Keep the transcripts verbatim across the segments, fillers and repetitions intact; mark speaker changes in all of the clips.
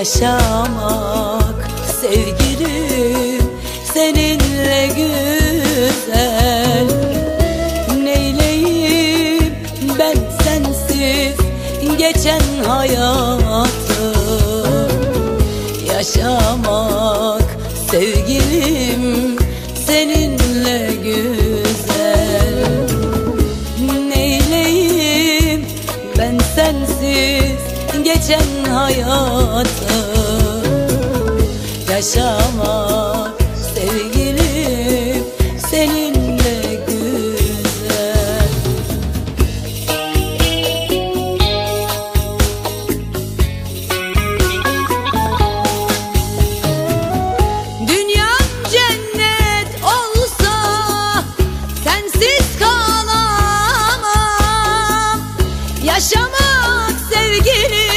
Speaker 1: Yaşamak sevgilim seninle güzel. Neyleyim ben sensiz geçen hayatı. Yaşamak sevgilim seninle güzel. Neyleyim ben sensiz geçen hayatı. Yaşamak sevgilim seninle güzel.
Speaker 2: Dünyam cennet olsa sensiz kalamam. Yaşamak sevgilim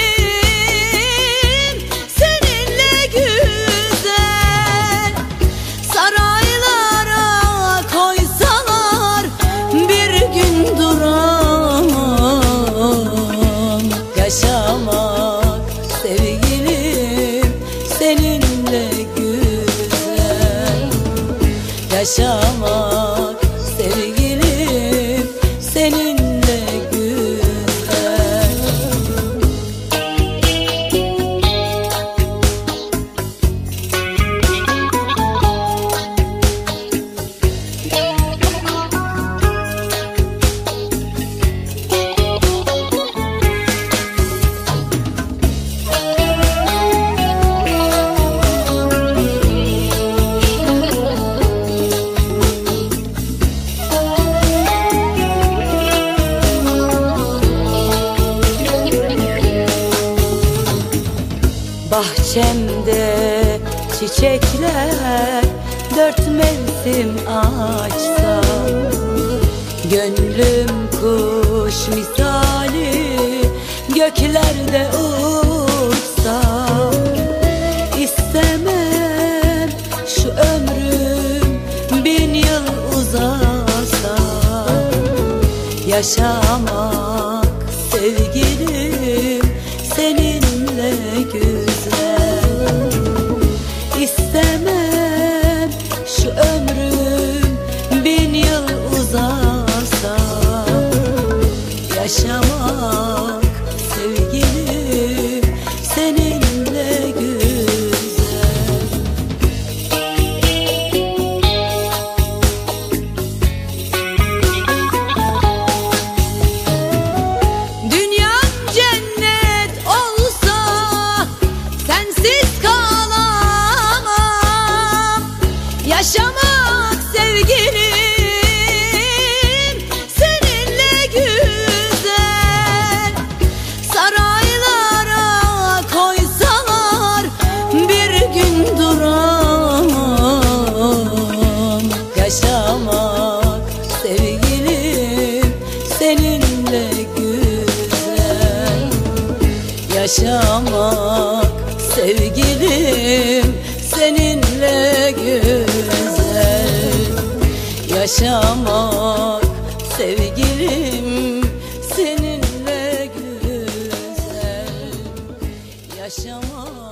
Speaker 1: Yaşamak sevgilim seninle güzel. Yaşamak sevgilim seninle güzel. Bahçemde çiçekler dört mevsim açsa, gönlüm kuş misali göklerde uçsa. İstemem şu ömrüm bin yıl uzasa. Yaşamak sevgilim seninle güzel. İstemem şu ömrüm bin yıl uzasa. Yaşamak sevgilim seninle güzel.
Speaker 2: Dünyam cennet olsa sensiz kalamam. Yaşamak sevgilim seninle güzel. Saraylara koysalar bir gün duramam.
Speaker 1: Yaşamak sevgilim seninle güzel. Yaşamak sevgilim seninle güzel. Yaşamak sevgilim seninle güzel. Yaşamak